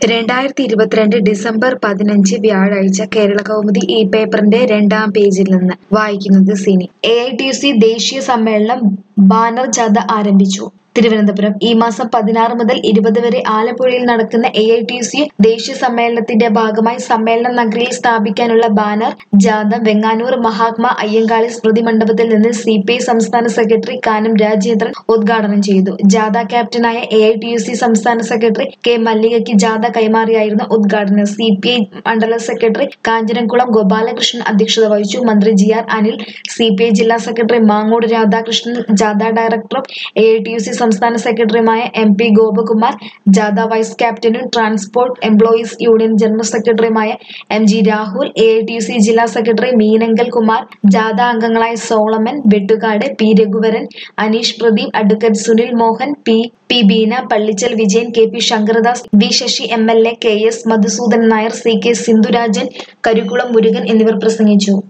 2022 December 15 വ്യാഴാഴ്ച കേരളകൗമുദി ഈ പേപ്പറിന്റെ 2-ാം പേജിൽ നിന്ന് വായിക്കുന്നത് സിനി. AITC ദേശീയ സമ്മേളനം ബാനർ ജാഥ ആരംഭിച്ചു. തിരുവനന്തപുരം ഈ മാസം 16 മുതൽ 20 വരെ ആലപ്പുഴയിൽ നടക്കുന്ന AITC ദേശീയ സമ്മേളനത്തിന്റെ ഭാഗമായി സമ്മേളന നഗരിയിൽ സ്ഥാപിക്കാനുള്ള ബാനർ ജാഥ വെങ്ങാനൂർ മഹാത്മാ അയ്യങ്കാളി സ്മൃതി മണ്ഡപത്തിൽ നിന്ന് CPI സംസ്ഥാന സെക്രട്ടറി കാനം രാജേന്ദ്രൻ ഉദ്ഘാടനം ചെയ്തു. ജാഥ ക്യാപ്റ്റനായ AITC സംസ്ഥാന സെക്രട്ടറി K മല്ലികയ്ക്ക് ജാഥ കൈമാറിയായിരുന്നു ഉദ്ഘാടനം. CPI മണ്ഡലം സെക്രട്ടറി കാഞ്ഞിരംകുളം ഗോപാലകൃഷ്ണൻ അധ്യക്ഷത വഹിച്ചു. മന്ത്രി GR അനിൽ, CPI ജില്ലാ സെക്രട്ടറി മാങ്ങോട് രാധാകൃഷ്ണൻ, ജാഥ ഡയറക്ടറും AITC സംസ്ഥാന സെക്രട്ടറിയുമായ MP ഗോപകുമാർ, ജാഥ വൈസ് ക്യാപ്റ്റനും ട്രാൻസ്പോർട്ട് എംപ്ലോയീസ് യൂണിയൻ ജനറൽ സെക്രട്ടറിയുമായ MG രാഹുൽ, AITC ജില്ലാ സെക്രട്ടറി മീനങ്കൽ കുമാർ, ജാഥ അംഗങ്ങളായ Solomon, Vettukad, P Raghuvaran, Aneesh Pradeep, advocate Sunil Mohan, P Beena, Pallichal Vijayan, KP Sankaradas, V Sasi MLA, KS Madhusoodanan Nair, CK Sindhurajan, Karikkulam Murugan എന്നിവർ പ്രസംഗിച്ചു.